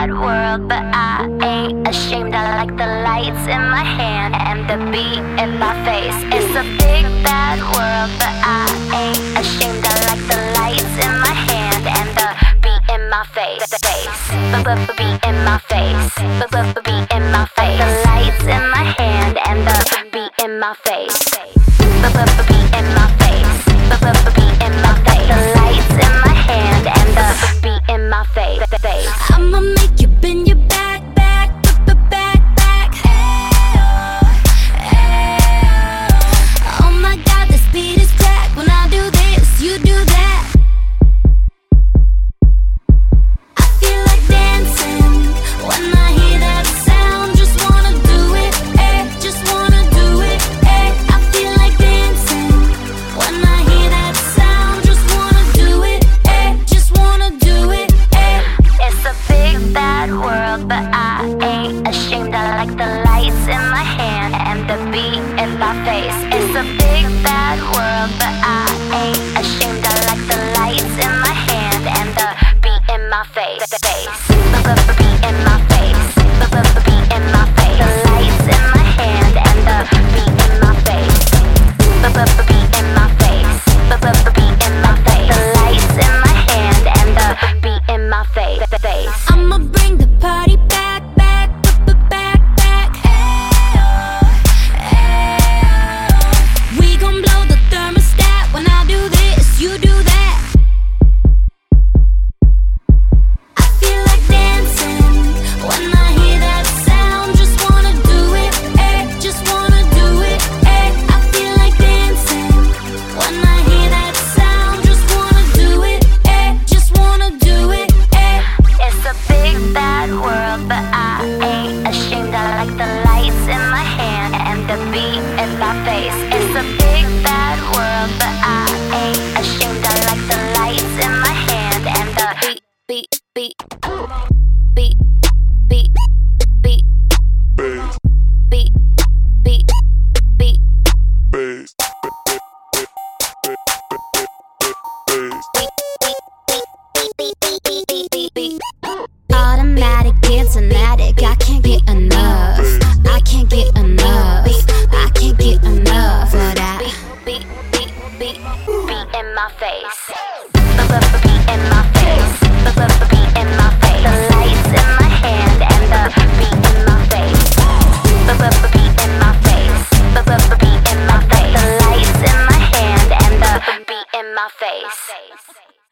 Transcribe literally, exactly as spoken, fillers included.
bad world, but I ain't ashamed. I like the lights in my hand and the beat in my face. It's a big bad world, but I ain't ashamed. I like the lights in my hand and the beat in my face. Beat in my face. Beat in my face. The lights in my hand and the beat in my face. Beat in my face. Beat in my face. The lights in my hand and the beat in my face. I'ma make you bend your back, back, back, back, back. Oh my God, this beat is crack. When I do this, you do that. I feel like dancing when I hear that sound. Just wanna do it, eh? Just wanna do it, eh? I feel like dancing when I hear that sound. Just wanna do it, eh? Just wanna do it, eh? It's a big bad world, but I ain't ashamed. I like the lights in my hand and the beat in my face. It's a big bad world, but I ain't ashamed. I like the lights in my hand and the beat in my face. Beat in my face. Beat in my face. The lights in my hand and the beat in my face. Beat in my face. Beat in my face. The lights in my hand and the beat in my face. I'ma bring the party back, back, back, back. We gon' blow the thermostat. When I do this, you do that. I feel like dancing when I hear that sound. Just wanna do it, eh? Just wanna do it, eh? I feel like dancing when I hear that sound. Just wanna do it, eh? Just wanna do it, eh? It's a big bad world, but I ain't ashamed. I like the lights in my hand and the beat in my face. It's a big bad world, but I ain't ashamed. I like the lights in my hand and the beat, beat, beat, beat, beat, beat, beat, beat, beat, beat. Automatic, dancing addict, I can't get enough. I can't get enough. I can't get enough of that. Beat, beat, beat, beat in my face. Beat in my face. Beat in my face. The lights in my hand and the beat in my face. Beat in my face. Beat in my face. The lights in my hand and the beat in my face.